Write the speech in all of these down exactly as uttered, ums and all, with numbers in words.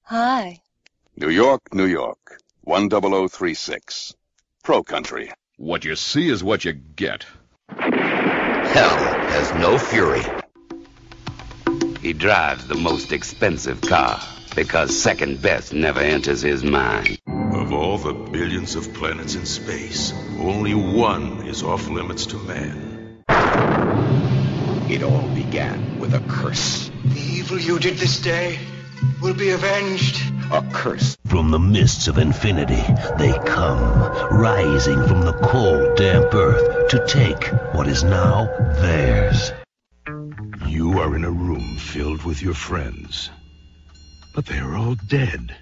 Hi. New York, New York. one double oh three six. Pro Country. What you see is what you get. Hell has no fury. He drives the most expensive car because second best never enters his mind. Of all the billions of planets in space, only one is off limits to man. It all began with a curse. The evil you did this day will be avenged. A curse. From the mists of infinity, they come, rising from the cold, damp earth, to take what is now theirs. You are in a room filled with your friends, but they are all dead.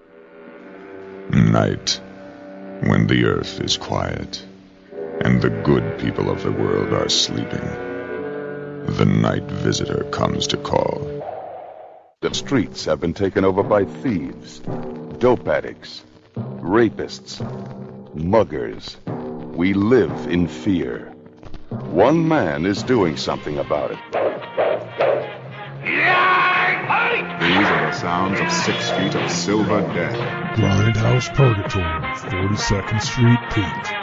Night, when the earth is quiet, and the good people of the world are sleeping, the night visitor comes to call. The streets have been taken over by thieves, dope addicts, rapists, muggers. We live in fear. One man is doing something about it. These are the sounds of six feet of silver death. Grindhouse Purgatory, forty-second Street, Pete.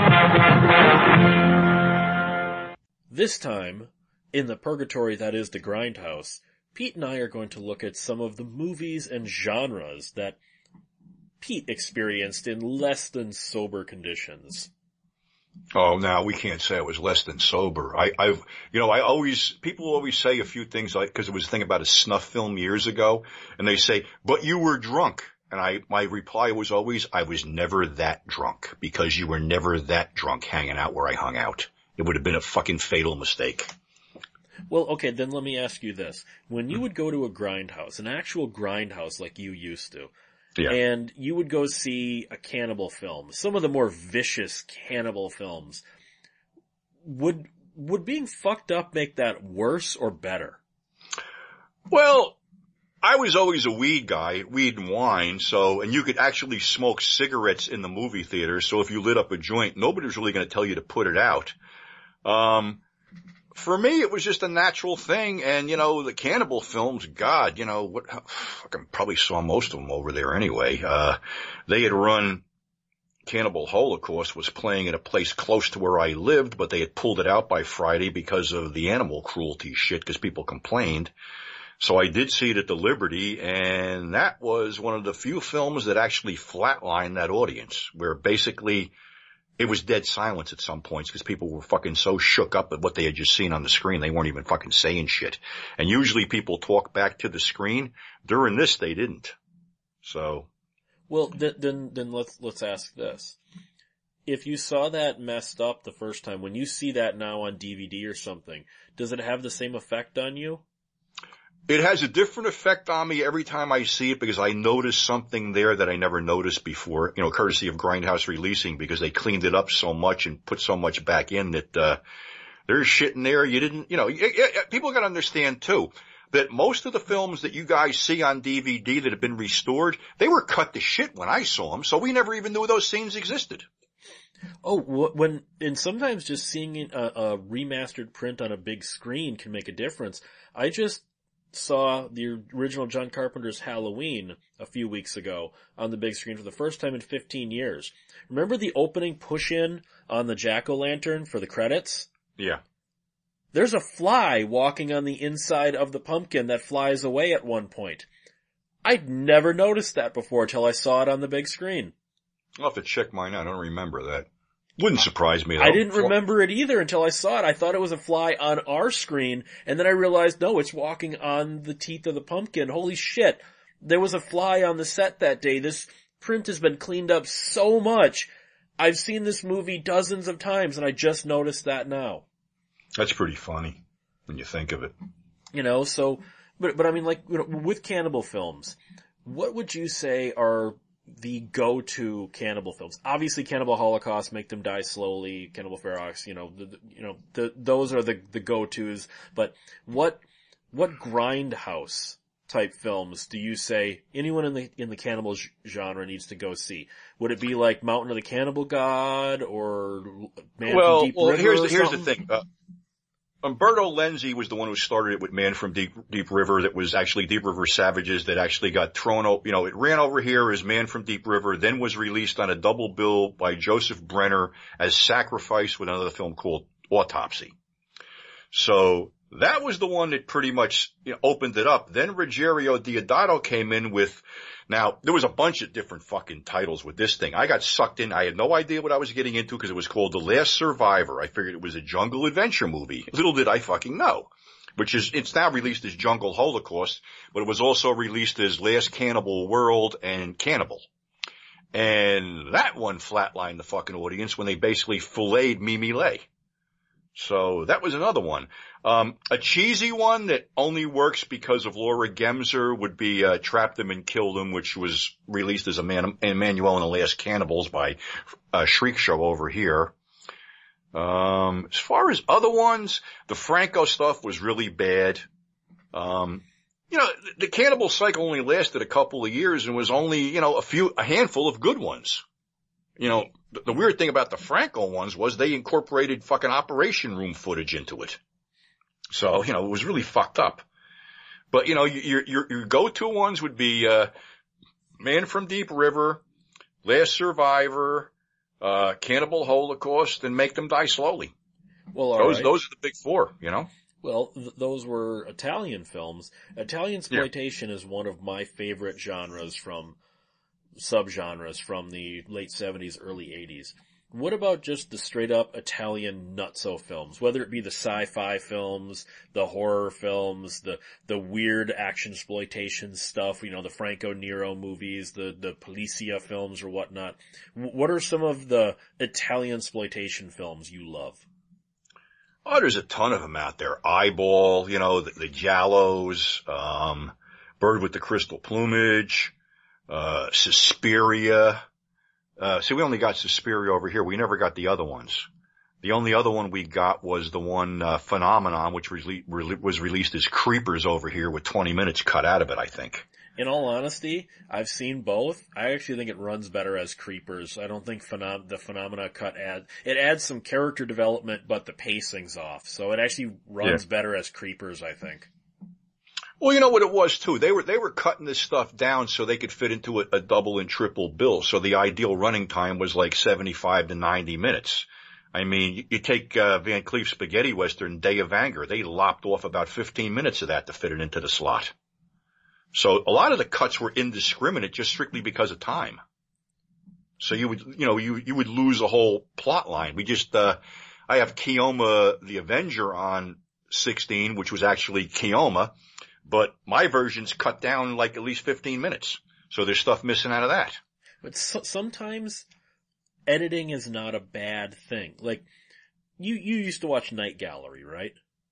This time, in the purgatory that is the Grindhouse, Pete and I are going to look at some of the movies and genres that Pete experienced in less than sober conditions. Oh, now we can't say I was less than sober. I, I've, you know, I always, people always say a few things like, cause it was a thing about a snuff film years ago, and they say, but you were drunk. And I, my reply was always, I was never that drunk, because you were never that drunk hanging out where I hung out. It would have been a fucking fatal mistake. Well, okay, then let me ask you this. When you would go to a grindhouse, an actual grindhouse like you used to, yeah. and you would go see a cannibal film, some of the more vicious cannibal films, would would being fucked up make that worse or better? Well, I was always a weed guy, weed and wine, so, and you could actually smoke cigarettes in the movie theater, so if you lit up a joint, nobody was really going to tell you to put it out. Um... For me, it was just a natural thing, and, you know, the cannibal films, God, you know, what, I probably saw most of them over there anyway. Uh, they had run Cannibal Holocaust was playing at a place close to where I lived, but they had pulled it out by Friday because of the animal cruelty shit, because people complained. So I did see it at the Liberty, and that was one of the few films that actually flatlined that audience, where basically it was dead silence at some points because people were fucking so shook up at what they had just seen on the screen, they weren't even fucking saying shit. And usually people talk back to the screen. During this, they didn't. So. Well, then, then, then let's, let's ask this. If you saw that messed up the first time, when you see that now on D V D or something, does it have the same effect on you? It has a different effect on me every time I see it because I notice something there that I never noticed before, you know, courtesy of Grindhouse Releasing, because they cleaned it up so much and put so much back in that, uh, there's shit in there you didn't, you know, y- y- people gotta understand too that most of the films that you guys see on D V D that have been restored, they were cut to shit when I saw them, so we never even knew those scenes existed. Oh, when, and sometimes just seeing a, a remastered print on a big screen can make a difference. I just saw the original John Carpenter's Halloween a few weeks ago on the big screen for the first time in fifteen years. Remember the opening push-in on the jack-o'-lantern for the credits? Yeah. There's a fly walking on the inside of the pumpkin that flies away at one point. I'd never noticed that before till I saw it on the big screen. I'll have to check mine out. I don't remember that. Wouldn't surprise me though. I didn't remember it either until I saw it. I thought it was a fly on our screen, and then I realized, no, it's walking on the teeth of the pumpkin. Holy shit. There was a fly on the set that day. This print has been cleaned up so much. I've seen this movie dozens of times, and I just noticed that now. That's pretty funny when you think of it. You know, so, but, but I mean, like, you know, with cannibal films, what would you say are the go-to cannibal films? Obviously, Cannibal Holocaust, Make Them Die Slowly, Cannibal Ferox, you know, the, the, you know, the, those are the, the go-tos. But what, what grindhouse type films do you say anyone in the, in the cannibal genre needs to go see? Would it be like Mountain of the Cannibal God or Man well, from Deep well, River? here's or the, here's the something? thing. Uh, Umberto Lenzi was the one who started it with Man from Deep, Deep River. That was actually Deep River Savages that actually got thrown out. You know, it ran over here as Man from Deep River, then was released on a double bill by Joseph Brenner as Sacrifice with another film called Autopsy. So that was the one that pretty much, you know, opened it up. Then Ruggiero Deodato came in with, now there was a bunch of different fucking titles with this thing. I got sucked in. I had no idea what I was getting into because it was called The Last Survivor. I figured it was a jungle adventure movie. Little did I fucking know. Which is, it's now released as Jungle Holocaust, but it was also released as Last Cannibal World and Cannibal. And that one flatlined the fucking audience when they basically filleted Mimi Lay. So that was another one. Um, a cheesy one that only works because of Laura Gemser would be, uh, Trap Them and Kill Them, which was released as a Man- Emmanuel and the Last Cannibals by, uh, Shriek Show over here. Um, as far as other ones, the Franco stuff was really bad. Um, you know, the Cannibal cycle only lasted a couple of years and was only, you know, a few, a handful of good ones. You know, the, the weird thing about the Franco ones was they incorporated fucking Operation Room footage into it. So, you know, it was really fucked up. But, you know, your, your, your go-to ones would be, uh, Man from Deep River, Last Survivor, uh, Cannibal Holocaust, and Make Them Die Slowly. Well, all those, right. those are the big four, you know? Well, th- those were Italian films. Italian exploitation yeah. is one of my favorite genres from subgenres from the late seventies, early eighties. What about just the straight up Italian nutso films? Whether it be the sci-fi films, the horror films, the, the weird action exploitation stuff, you know, the Franco Nero movies, the, the Policia films or whatnot. W- what are some of the Italian exploitation films you love? Oh, there's a ton of them out there. Eyeball, you know, the, the Giallos, um, Bird with the Crystal Plumage, uh, Suspiria. Uh, see, we only got Suspiria over here. We never got the other ones. The only other one we got was the one, uh, Phenomenon, which was, re- re- was released as Creepers over here with twenty minutes cut out of it, I think. In all honesty, I've seen both. I actually think it runs better as Creepers. I don't think phenom- the Phenomena cut add, it adds some character development, but the pacing's off. So it actually runs yeah. better as Creepers, I think. Well, you know what it was too. They were, they were cutting this stuff down so they could fit into a, a double and triple bill. So the ideal running time was like seventy-five to ninety minutes. I mean, you, you take, uh, Van Cleef's spaghetti western, Day of Anger. They lopped off about fifteen minutes of that to fit it into the slot. So a lot of the cuts were indiscriminate just strictly because of time. So you would, you know, you, you would lose a whole plot line. We just, uh, I have Keoma the Avenger on sixteen, which was actually Keoma. But my version's cut down like at least fifteen minutes. So there's stuff missing out of that. But so, sometimes editing is not a bad thing. Like, you, you used to watch Night Gallery, right?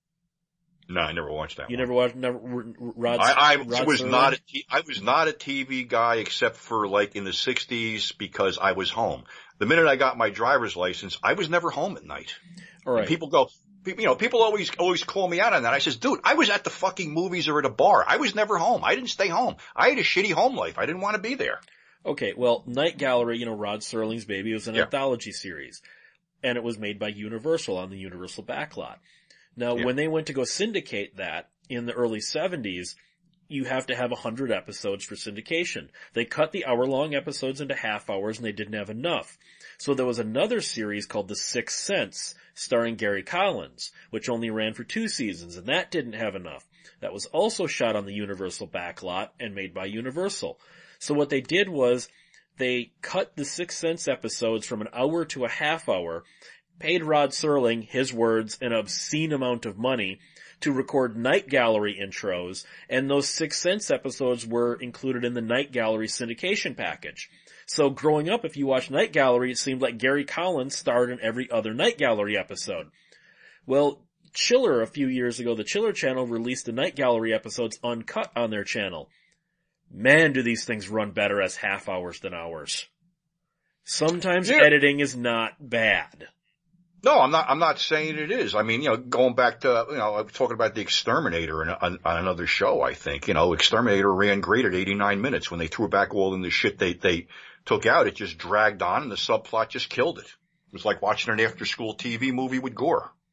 No, I never watched that you one. never watched, never, Rod, I, I Rod was Serling? not a, t- I was not a T V guy except for like in the sixties because I was home. The minute I got my driver's license, I was never home at night. All right. And people go, you know, people always, always call me out on that. I says, dude, I was at the fucking movies or at a bar. I was never home. I didn't stay home. I had a shitty home life. I didn't want to be there. Okay. Well, Night Gallery, you know, Rod Serling's baby, it was an yeah. anthology series and it was made by Universal on the Universal backlot. Now, yeah. when they went to go syndicate that in the early seventies, you have to have a hundred episodes for syndication. They cut the hour-long episodes into half hours and they didn't have enough. So there was another series called The Sixth Sense, starring Gary Collins, which only ran for two seasons, and that didn't have enough. That was also shot on the Universal backlot and made by Universal. So what they did was they cut the Sixth Sense episodes from an hour to a half hour, paid Rod Serling, his words, an obscene amount of money to record Night Gallery intros, and those Sixth Sense episodes were included in the Night Gallery syndication package. So growing up, if you watched Night Gallery, it seemed like Gary Collins starred in every other Night Gallery episode. Well, Chiller, a few years ago, the Chiller channel released the Night Gallery episodes uncut on their channel. Man, do these things run better as half hours than hours. Sometimes yeah. editing is not bad. No, I'm not, I'm not saying it is. I mean, you know, going back to, you know, I was talking about The Exterminator in, on, on another show, I think. You know, Exterminator ran great at eighty-nine minutes. When they threw back all in the shit they, they took out, it just dragged on and the subplot just killed it. It was like watching an after-school T V movie with gore.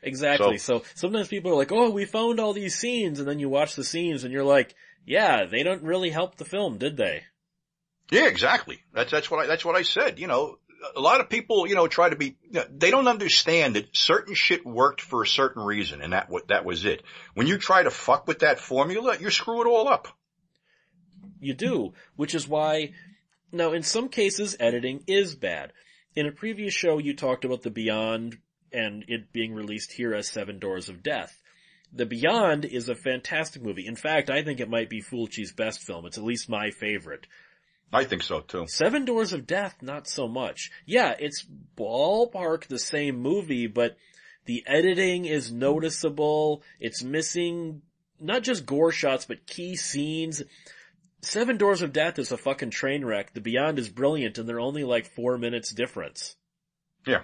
Exactly. So, so sometimes people are like, oh, we found all these scenes, and then you watch the scenes and you're like, yeah, they don't really help the film, did they? Yeah, exactly. That's, that's what I, that's what I said. You know, a lot of people, you know, try to be, you know, they don't understand that certain shit worked for a certain reason, and that, that was it. When you try to fuck with that formula, you screw it all up. You do, which is why, now in some cases, editing is bad. In a previous show, you talked about The Beyond and it being released here as Seven Doors of Death. The Beyond is a fantastic movie. In fact, I think it might be Fulci's best film. It's at least my favorite. I think so too. Seven Doors of Death, not so much. Yeah, it's ballpark the same movie, but the editing is noticeable. It's missing not just gore shots, but key scenes. Seven Doors of Death is a fucking train wreck. The Beyond is brilliant, and they're only like four minutes difference. Yeah.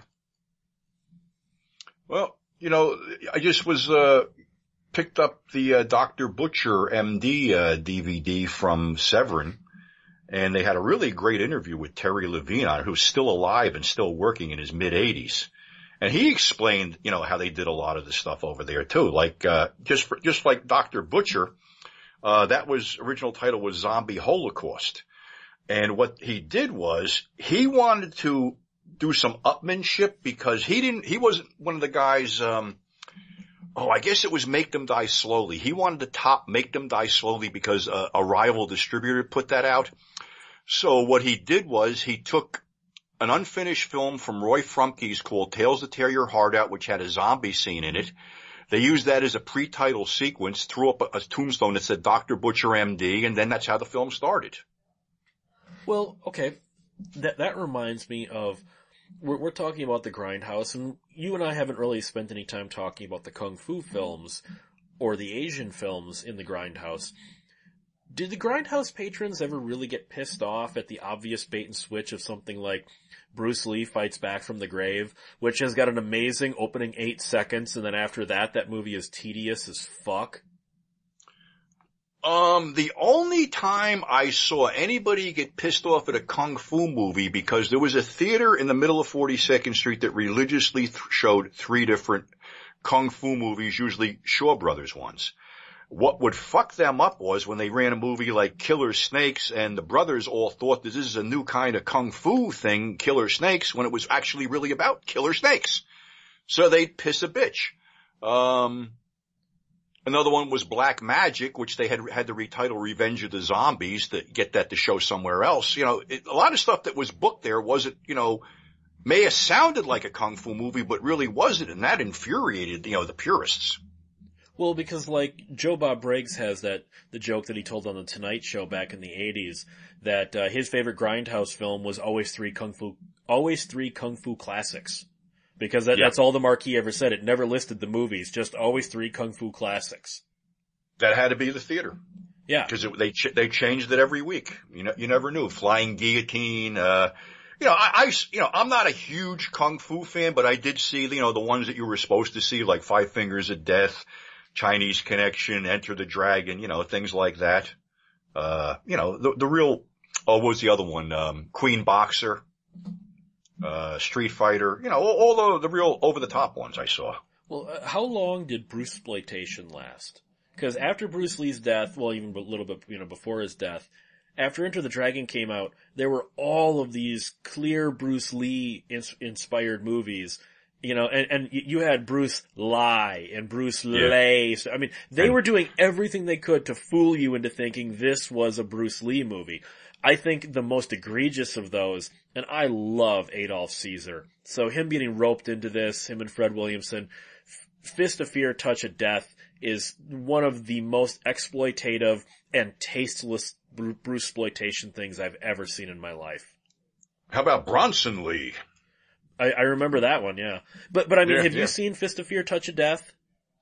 Well, you know, I just was, uh, picked up the, uh, Doctor Butcher M D, uh, D V D from Severin, and they had a really great interview with Terry Levine on it, who's still alive and still working in his mid eighties. And he explained, you know, how they did a lot of the stuff over there too. Like, uh, just, for, just like Doctor Butcher, uh, that was, original title was Zombie Holocaust. And what he did was, he wanted to do some upmanship because he didn't, he wasn't one of the guys, um, oh, I guess it was Make Them Die Slowly. He wanted to top Make Them Die Slowly because uh, a rival distributor put that out. So what he did was he took an unfinished film from Roy Frumke's called Tales That Tear Your Heart Out, which had a zombie scene in it. They used that as a pre-title sequence, threw up a, a tombstone that said Doctor Butcher M D, and then that's how the film started. Well, okay. That, that reminds me of, we're, we're talking about the Grindhouse, and you and I haven't really spent any time talking about the Kung Fu films or the Asian films in the Grindhouse. Did the Grindhouse patrons ever really get pissed off at the obvious bait and switch of something like Bruce Lee Fights Back from the Grave, which has got an amazing opening eight seconds, and then after that, that movie is tedious as fuck? Um, the only time I saw anybody get pissed off at a Kung Fu movie, because there was a theater in the middle of forty-second Street that religiously th- showed three different Kung Fu movies, usually Shaw Brothers ones. What would fuck them up was when they ran a movie like Killer Snakes, and the brothers all thought that this is a new kind of Kung Fu thing, Killer Snakes, when it was actually really about killer snakes. So they'd piss a bitch. Um, another one was Black Magic, which they had had to retitle Revenge of the Zombies to get that to show somewhere else. You know, it, a lot of stuff that was booked there wasn't, you know, may have sounded like a Kung Fu movie, but really wasn't, and that infuriated, you know, the purists. Well, because like Joe Bob Briggs has that, the joke that he told on the Tonight Show back in the eighties, that uh, his favorite Grindhouse film was always three Kung Fu, always three Kung Fu classics. Because that, yeah. that's all the marquee ever said. It never listed the movies, just always three Kung Fu classics. That had to be the theater. Yeah. Because they ch- they changed it every week. You know, you never knew. Flying Guillotine, uh, you know, I, I, you know, I'm not a huge Kung Fu fan, but I did see, you know, the ones that you were supposed to see, like Five Fingers of Death, Chinese Connection, Enter the Dragon, you know, things like that. Uh, you know, the, the real, oh, what was the other one? Um, Queen Boxer, uh, Street Fighter, you know, all, all the, the real over-the-top ones I saw. Well, uh, how long did Bruceploitation last? Because after Bruce Lee's death, well, even a little bit, you know, before his death, after Enter the Dragon came out, there were all of these clear Bruce Lee ins- inspired movies. You know, and, and you had Bruce Lie and Bruce yeah. Lay. I mean, they and, were doing everything they could to fool you into thinking this was a Bruce Lee movie. I think the most egregious of those, and I love Adolf Caesar. So him getting roped into this, him and Fred Williamson, Fist of Fear, Touch of Death is one of the most exploitative and tasteless Bruceploitation things I've ever seen in my life. How about Bronson Lee? I, I remember that one, yeah. But, but I mean, yeah, have yeah. you seen Fist of Fear, Touch of Death?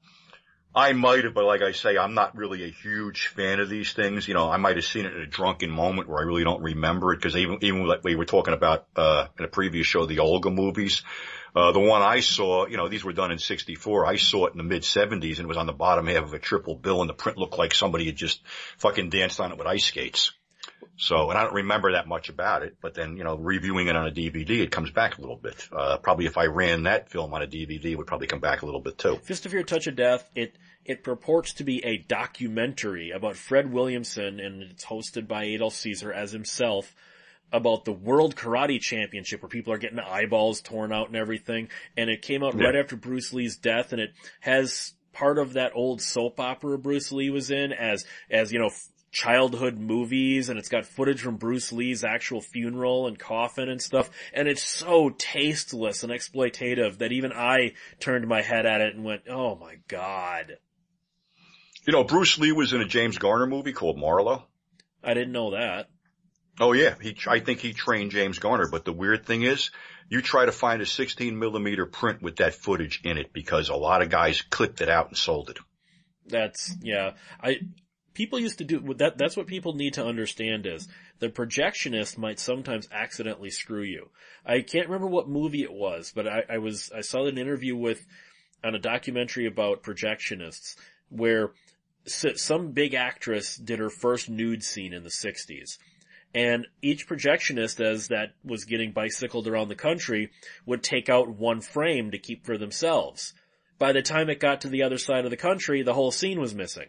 I might have, but like I say, I'm not really a huge fan of these things. You know, I might have seen it in a drunken moment where I really don't remember it, because even, even like we were talking about, uh, in a previous show, the Olga movies. Uh, the one I saw, you know, these were done in sixty-four. I saw it in the mid seventies and it was on the bottom half of a triple bill, and the print looked like somebody had just fucking danced on it with ice skates. So, and I don't remember that much about it, but then, you know, reviewing it on a D V D, it comes back a little bit. Uh, probably if I ran that film on a D V D, it would probably come back a little bit too. Fist of Fear, Touch of Death, it, it purports to be a documentary about Fred Williamson, and it's hosted by Adolf Caesar as himself, about the World Karate Championship where people are getting eyeballs torn out and everything. And it came out yeah. right after Bruce Lee's death, and it has part of that old soap opera Bruce Lee was in as, as, you know, childhood movies, and it's got footage from Bruce Lee's actual funeral and coffin and stuff, and it's so tasteless and exploitative that even I turned my head at it and went, oh my god. You know, Bruce Lee was in a James Garner movie called Marlowe. I didn't know that. Oh yeah, he, I think he trained James Garner, but the weird thing is, you try to find a sixteen millimeter print with that footage in it because a lot of guys clipped it out and sold it. That's, yeah, I, People used to do that. That's what people need to understand is the projectionist might sometimes accidentally screw you. I can't remember what movie it was, but I, I was, I saw an interview with, on a documentary about projectionists where some big actress did her first nude scene in the sixties. And each projectionist, as that was getting bicycled around the country, would take out one frame to keep for themselves. By the time it got to the other side of the country, the whole scene was missing.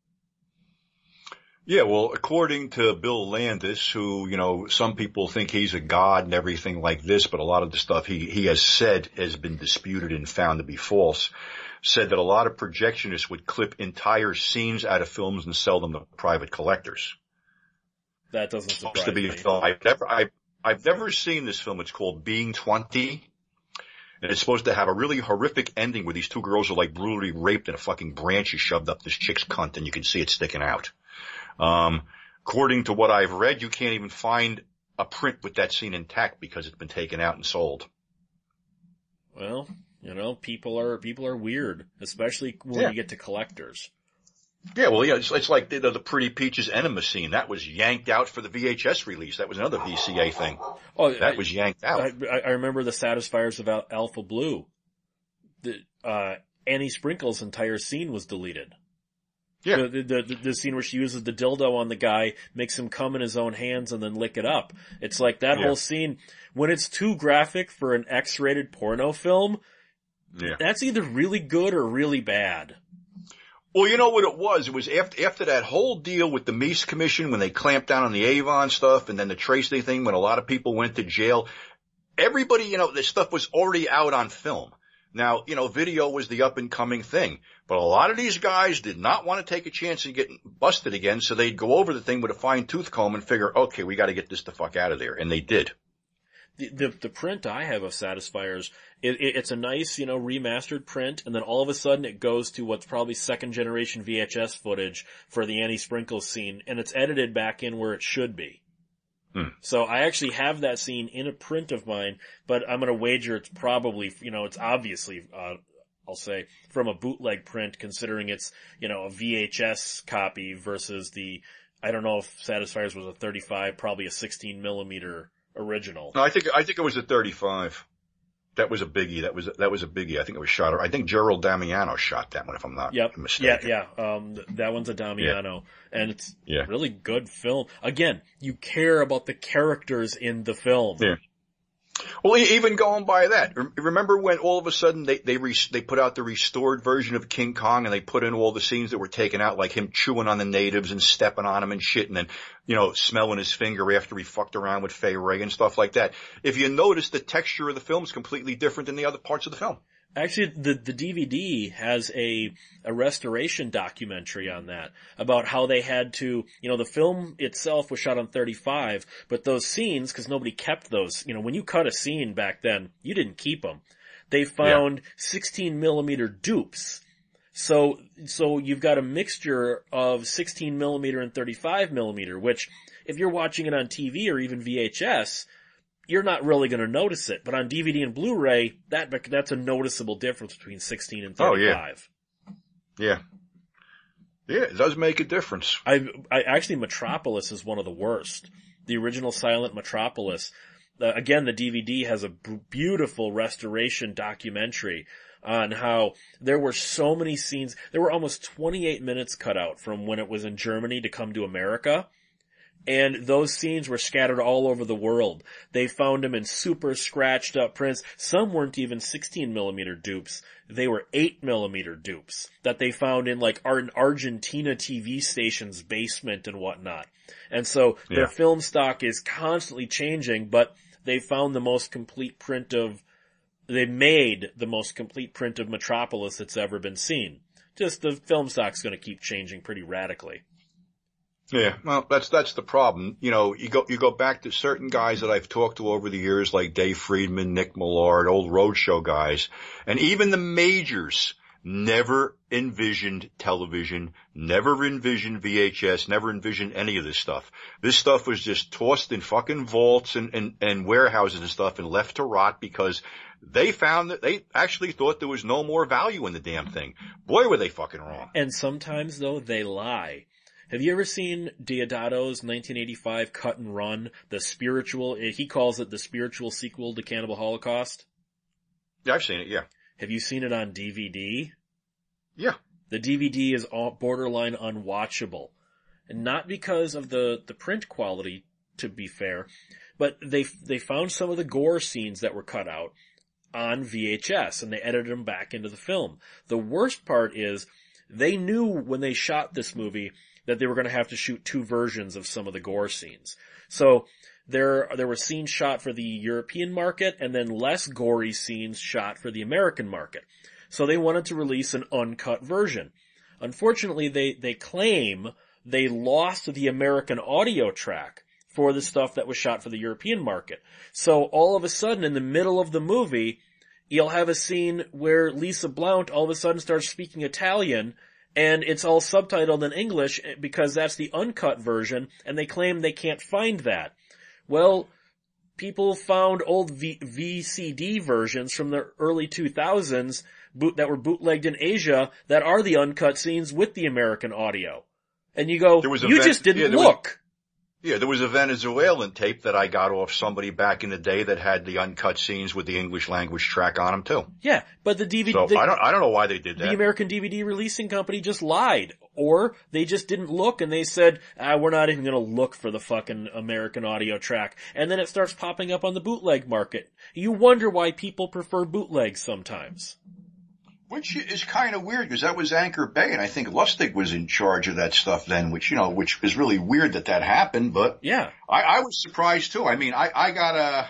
Yeah, well, according to Bill Landis, who, you know, some people think he's a god and everything like this, but a lot of the stuff he, he has said has been disputed and found to be false, said that a lot of projectionists would clip entire scenes out of films and sell them to private collectors. That doesn't surprise supposed to be me. A film. I've never, I, I've never seen this film. It's called Being twenty. And it's supposed to have a really horrific ending where these two girls are like brutally raped and a fucking branch is shoved up this chick's cunt and you can see it sticking out. Um, according to what I've read, you can't even find a print with that scene intact because it's been taken out and sold. Well, you know, people are, people are weird, especially when yeah. you get to collectors. Yeah, well, yeah, it's, it's like the, the Pretty Peaches enema scene. That was yanked out for the V H S release. That was another V C A thing. Oh, that I, was yanked out. I, I remember the Satisfiers of Al- Alpha Blue. The, uh, Annie Sprinkle's entire scene was deleted. Yeah. The, the, the, the scene where she uses the dildo on the guy, makes him come in his own hands and then lick it up. It's like that yeah. whole scene, when it's too graphic for an X-rated porno film, yeah. that's either really good or really bad. Well, you know what it was? It was after, after that whole deal with the Meese Commission when they clamped down on the Avon stuff and then the Tracy thing when a lot of people went to jail. Everybody, you know, this stuff was already out on film. Now, you know, video was the up and coming thing, but a lot of these guys did not want to take a chance and get busted again, so they'd go over the thing with a fine tooth comb and figure, okay, we got to get this the fuck out of there, and they did. The, the, the print I have of Satisfiers, it, it, it's a nice, you know, remastered print, and then all of a sudden it goes to what's probably second generation V H S footage for the Annie Sprinkles scene, and it's edited back in where it should be. Hmm. So I actually have that scene in a print of mine, but I'm going to wager it's probably, you know, it's obviously, uh, I'll say, from a bootleg print, considering it's, you know, a V H S copy versus the, I don't know if Satisfiers was a thirty-five, probably a sixteen millimeter original. No, I think, I think it was a thirty-five. That was a biggie. That was, that was a biggie. I think it was shot, I think Gerald Damiano shot that one if I'm not yep. mistaken. Yeah, yeah. Um, th- that one's a Damiano. Yeah. And it's yeah. really good film. Again, you care about the characters in the film. Yeah. Well, even going by that, remember when all of a sudden they, they, re, they put out the restored version of King Kong and they put in all the scenes that were taken out, like him chewing on the natives and stepping on them and shit and then, you know, smelling his finger after he fucked around with Fay Wray and stuff like that. If you notice, the texture of the film is completely different than the other parts of the film. Actually, the, the D V D has a, a restoration documentary on that about how they had to, you know, the film itself was shot on thirty-five, but those scenes, cause nobody kept those, you know, when you cut a scene back then, you didn't keep them. They found yeah. sixteen millimeter dupes. So, so you've got a mixture of sixteen millimeter and thirty-five millimeter, which if you're watching it on T V or even V H S, you're not really going to notice it, but on D V D and Blu-ray, that that's a noticeable difference between sixteen and thirty-five. Oh, yeah. Yeah. Yeah, it does make a difference. I, I actually, Metropolis is one of the worst. The original silent Metropolis. Uh, again, the D V D has a b- beautiful restoration documentary on how there were so many scenes. There were almost twenty-eight minutes cut out from when it was in Germany to come to America. And those scenes were scattered all over the world. They found them in super scratched up prints. Some weren't even sixteen millimeter dupes. They were eight millimeter dupes that they found in like an Argentina T V station's basement and whatnot. And so yeah. their film stock is constantly changing, but they found the most complete print of, they made the most complete print of Metropolis that's ever been seen. Just the film stock's going to keep changing pretty radically. Yeah, well, that's, that's the problem. You know, you go, you go back to certain guys that I've talked to over the years, like Dave Friedman, Nick Millard, old roadshow guys, and even the majors never envisioned television, never envisioned V H S, never envisioned any of this stuff. This stuff was just tossed in fucking vaults and, and, and warehouses and stuff and left to rot because they found that they actually thought there was no more value in the damn thing. Boy, were they fucking wrong. And sometimes though, they lie. Have you ever seen Deodato's nineteen eighty-five Cut and Run, the spiritual, he calls it the spiritual sequel to Cannibal Holocaust? Yeah, I've seen it, yeah. Have you seen it on D V D? Yeah. The D V D is borderline unwatchable. And not because of the, the print quality, to be fair, but they, they found some of the gore scenes that were cut out on V H S and they edited them back into the film. The worst part is they knew when they shot this movie that they were going to have to shoot two versions of some of the gore scenes. So there, there were scenes shot for the European market and then less gory scenes shot for the American market. So they wanted to release an uncut version. Unfortunately, they, they claim they lost the American audio track for the stuff that was shot for the European market. So all of a sudden in the middle of the movie, you'll have a scene where Lisa Blount all of a sudden starts speaking Italian and it's all subtitled in English because that's the uncut version, and they claim they can't find that. Well, people found old v- VCD versions from the early two thousands boot- that were bootlegged in Asia that are the uncut scenes with the American audio. And you go, you ven- just didn't yeah, look. Was, yeah, there was a Venezuelan tape that I got off somebody back in the day that had the uncut scenes with the English language track on them too. Yeah, but the D V D, so the, I don't, I don't know why they did that. The American D V D releasing company just lied, or they just didn't look and they said, ah, we're not even gonna look for the fucking American audio track. And then it starts popping up on the bootleg market. You wonder why people prefer bootlegs sometimes. Which is kind of weird because that was Anchor Bay, and I think Lustig was in charge of that stuff then, which, you know, which is really weird that that happened, but yeah, I, I was surprised too. I mean, I, I got a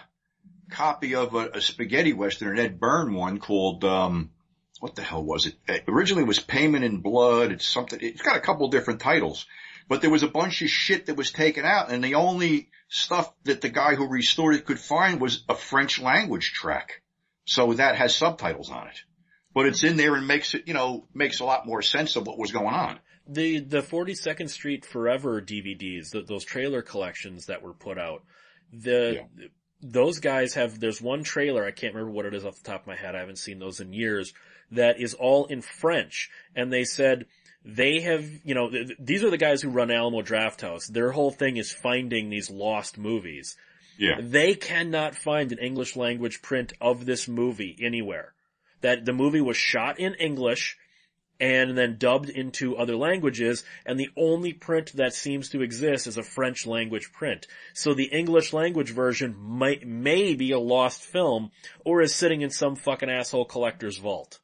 copy of a, a spaghetti western, an Ed Byrne one called, um, what the hell was it? it? Originally it was Payment in Blood. It's something, it's got a couple different titles, but there was a bunch of shit that was taken out, and the only stuff that the guy who restored it could find was a French language track. So that has subtitles on it. But it's in there and makes it, you know, makes a lot more sense of what was going on. The, the forty-second Street Forever D V Ds, the, those trailer collections that were put out, the, yeah. those guys have, there's one trailer, I can't remember what it is off the top of my head, I haven't seen those in years, that is all in French. And they said they have, you know, th- these are the guys who run Alamo Drafthouse. Their whole thing is finding these lost movies. Yeah. They cannot find an English language print of this movie anywhere. That the movie was shot in English and then dubbed into other languages, and the only print that seems to exist is a French language print. So the English language version might, may be a lost film, or is sitting in some fucking asshole collector's vault.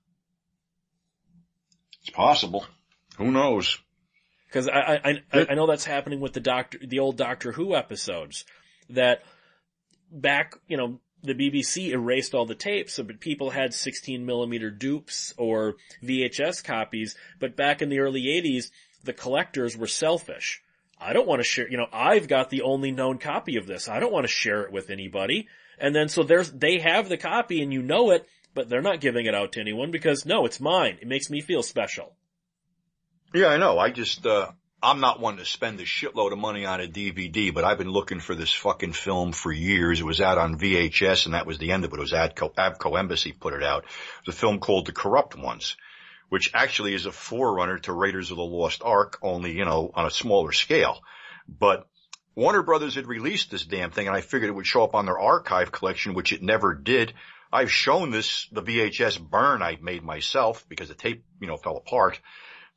It's possible. Who knows? Cause I, I, I, I know that's happening with the Doctor, the old Doctor Who episodes, that back, you know, the B B C erased all the tapes, so but people had sixteen millimeter dupes or V H S copies, but back in the early eighties, the collectors were selfish. I don't want to share, you know, I've got the only known copy of this. I don't want to share it with anybody. And then so there's, they have the copy and you know it, but they're not giving it out to anyone because no, it's mine. It makes me feel special. Yeah, I know. I just, uh, I'm not one to spend a shitload of money on a D V D, but I've been looking for this fucking film for years. It was out on V H S, and that was the end of it. It was Avco, Avco Embassy put it out. It was a film called The Corrupt Ones, which actually is a forerunner to Raiders of the Lost Ark, only, you know, on a smaller scale. But Warner Brothers had released this damn thing, and I figured it would show up on their archive collection, which it never did. I've shown this, the V H S burn I made myself, because the tape, you know, fell apart.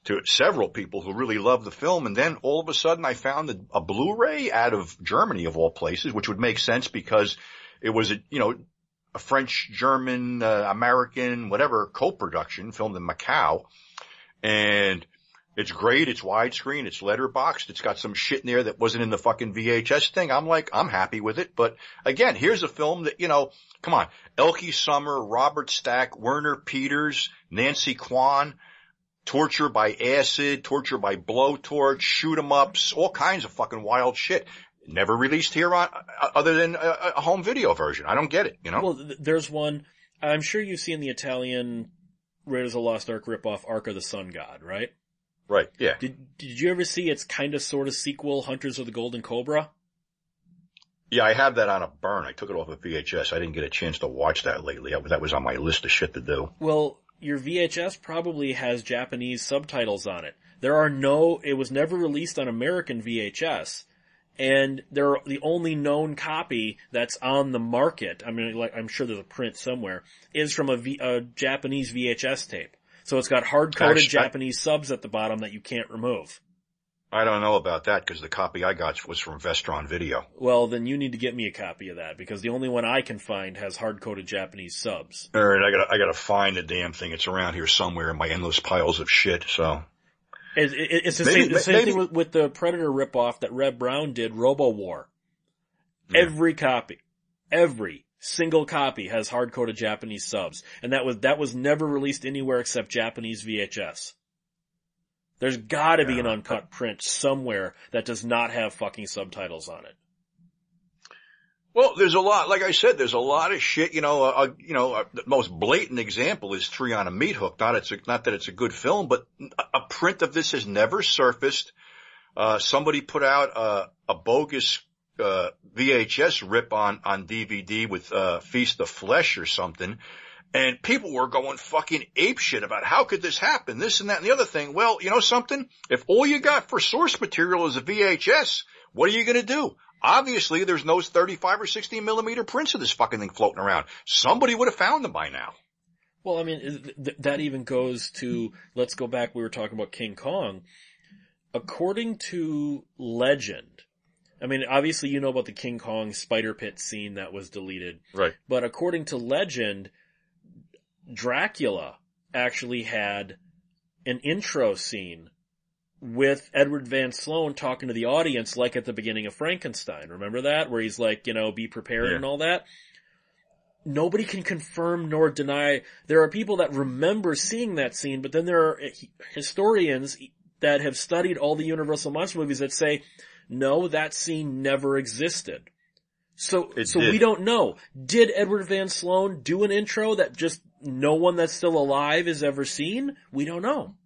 to several people who really loved the film. And then all of a sudden I found a, a Blu-ray out of Germany of all places, which would make sense because it was a, you know, a French, German, uh, American, whatever co-production filmed in Macau. And it's great. It's widescreen. It's letterboxed. It's got some shit in there that wasn't in the fucking V H S thing. I'm like, I'm happy with it. But again, here's a film that, you know, come on. Elke Summer, Robert Stack, Werner Peters, Nancy Kwan, torture by acid, torture by blowtorch, shoot 'em ups, all kinds of fucking wild shit. Never released here on, uh, other than a, a home video version. I don't get it, you know? Well, th- there's one, I'm sure you've seen the Italian Raiders of the Lost Ark ripoff, Ark of the Sun God, right? Right, yeah. Did, did you ever see its kind of sort of sequel, Hunters of the Golden Cobra? Yeah, I have that on a burn. I took it off of V H S. I didn't get a chance to watch that lately. That was on my list of shit to do. Well, your V H S probably has Japanese subtitles on it. There are no, it was never released on American V H S. And they're the only known copy that's on the market. I mean, like, I'm sure there's a print somewhere, is from a, v, a Japanese V H S tape. So it's got hard-coded Actually, Japanese I, subs at the bottom that you can't remove. I don't know about that because the copy I got was from Vestron Video. Well, then you need to get me a copy of that because the only one I can find has hard-coded Japanese subs. All right, I gotta, I gotta find the damn thing. It's around here somewhere in my endless piles of shit, so. It, it, it's the maybe, same, the same maybe, thing with, with the Predator ripoff that Reb Brown did, Robo War. Yeah. Every copy, every single copy has hard-coded Japanese subs. And that was, that was never released anywhere except Japanese V H S. There's gotta yeah. be an uncut print somewhere that does not have fucking subtitles on it. Well, there's a lot, like I said, there's a lot of shit, you know, uh, you know, uh, the most blatant example is Three on a Meat Hook. Not it's a, not that it's a good film, but a print of this has never surfaced. Uh, somebody put out uh, a bogus, uh, V H S rip on, on D V D with, uh, Feast of Flesh or something. And people were going fucking apeshit about how could this happen, this and that and the other thing. Well, you know something? If all you got for source material is a V H S, what are you gonna do? Obviously, there's no thirty-five or sixteen millimeter prints of this fucking thing floating around. Somebody would have found them by now. Well, I mean, th- that even goes to, let's go back, we were talking about King Kong. According to legend, I mean, obviously you know about the King Kong spider pit scene that was deleted. Right. But according to legend, Dracula actually had an intro scene with Edward Van Sloan talking to the audience like at the beginning of Frankenstein. Remember that? Where he's like, you know, be prepared yeah. and all that. Nobody can confirm nor deny. There are people that remember seeing that scene, but then there are historians that have studied all the Universal Monster movies that say, no, that scene never existed. So, it so did. We don't know. Did Edward Van Sloan do an intro that just no one that's still alive has ever seen? We don't know.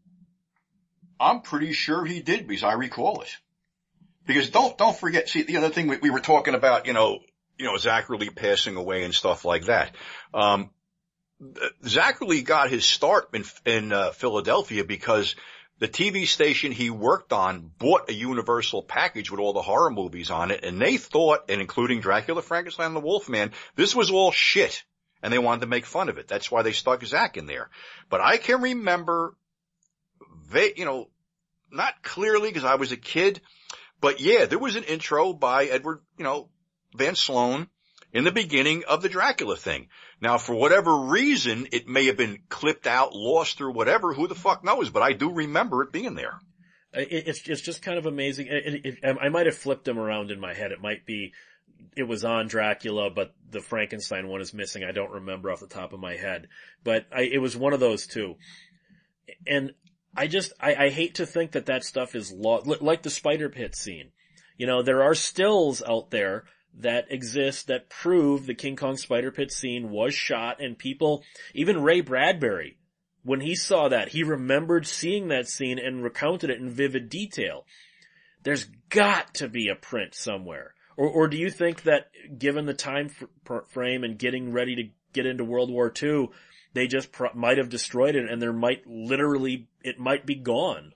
I'm pretty sure he did because I recall it. Because don't, don't forget, see, the other thing we, we were talking about, you know, you know, Zachary passing away and stuff like that. Um, Zachary got his start in, in, uh, Philadelphia because the T V station he worked on bought a Universal package with all the horror movies on it, and they thought, and including Dracula, Frankenstein, and the Wolfman, this was all shit, and they wanted to make fun of it. That's why they stuck Zach in there. But I can remember, they, you know, not clearly because I was a kid, but yeah, there was an intro by Edward, you know, Van Sloan in the beginning of the Dracula thing. Now, for whatever reason, it may have been clipped out, lost, or whatever. Who the fuck knows? But I do remember it being there. It's it's just kind of amazing. It, it, it, I might have flipped them around in my head. It might be it was on Dracula, but the Frankenstein one is missing. I don't remember off the top of my head, but I, it was one of those two. And I just I, I hate to think that that stuff is lost, like the spider pit scene. You know, there are stills out there that exist that prove the King Kong spider pit scene was shot, and people, even Ray Bradbury, when he saw that, he remembered seeing that scene and recounted it in vivid detail. There's got to be a print somewhere. Or, or do you think that given the time fr- frame and getting ready to get into World War Two, they just pr- might have destroyed it and there might literally, it might be gone?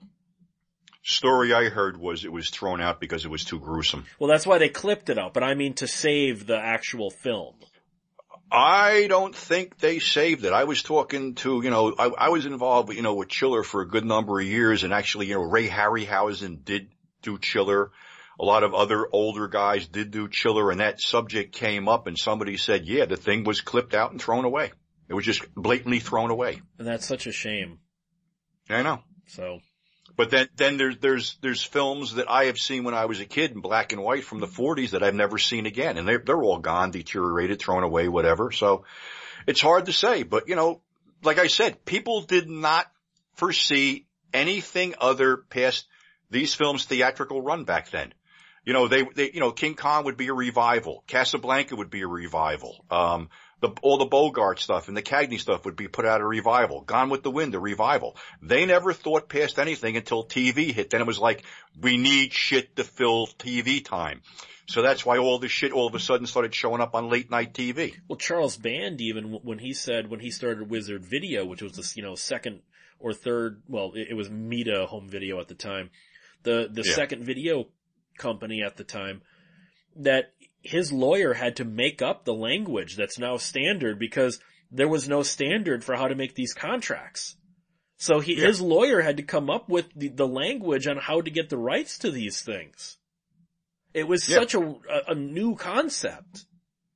Story I heard was it was thrown out because it was too gruesome. Well, that's why they clipped it out, but I mean to save the actual film. I don't think they saved it. I was talking to, you know, I, I was involved, you know, with Chiller for a good number of years, and actually, you know, Ray Harryhausen did do Chiller. A lot of other older guys did do Chiller, and that subject came up, and somebody said, yeah, the thing was clipped out and thrown away. It was just blatantly thrown away. And that's such a shame. I know. So. But then, then there's, there's, there's films that I have seen when I was a kid in black and white from the forties that I've never seen again. And they're, they're all gone, deteriorated, thrown away, whatever. So it's hard to say. But, you know, like I said, people did not foresee anything other past these films' theatrical run back then. You know, they, they, you know, King Kong would be a revival. Casablanca would be a revival. Um, the, all the Bogart stuff and the Cagney stuff would be put out a revival. Gone with the Wind, a revival. They never thought past anything until T V hit. Then it was like, we need shit to fill T V time. So that's why all this shit all of a sudden started showing up on late night T V. Well, Charles Band, even when he said, when he started Wizard Video, which was this, you know, second or third, well, it, it was Meta Home Video at the time. The, the Yeah. second video company at the time, that his lawyer had to make up the language that's now standard because there was no standard for how to make these contracts. So he, Yeah. his lawyer had to come up with the, the language on how to get the rights to these things. It was Yeah. such a, a, a new concept.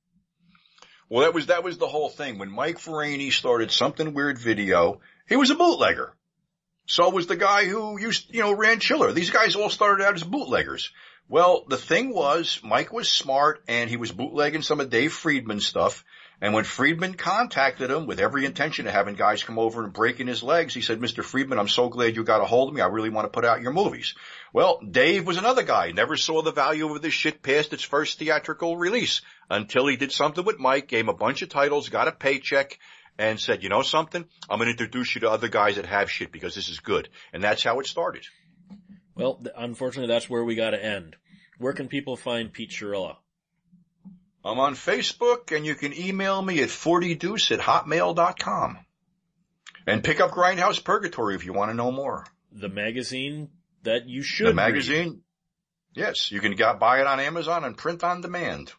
Well, that was, that was the whole thing. When Mike Ferrani started Something Weird Video, he was a bootlegger. So was the guy who used, you know, ran Chiller. These guys all started out as bootleggers. Well, the thing was, Mike was smart and he was bootlegging some of Dave Friedman's stuff. And when Friedman contacted him with every intention of having guys come over and breaking his legs, he said, Mister Friedman, I'm so glad you got a hold of me. I really want to put out your movies. Well, Dave was another guy. Never saw the value of this shit past its first theatrical release until he did something with Mike, gave him a bunch of titles, got a paycheck, and said, you know something? I'm going to introduce you to other guys that have shit because this is good. And that's how it started. Well, th- unfortunately, that's where we got to end. Where can people find Pete Chirilla? I'm on Facebook, and you can email me at forty deuce at hotmail dot com. And pick up Grindhouse Purgatory if you want to know more. The magazine that you should The magazine, read. Yes, you can get, buy it on Amazon and print on demand.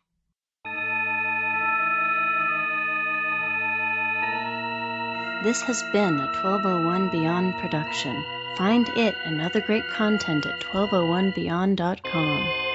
This has been a twelve oh one Beyond production. Find it and other great content at twelve oh one beyond dot com.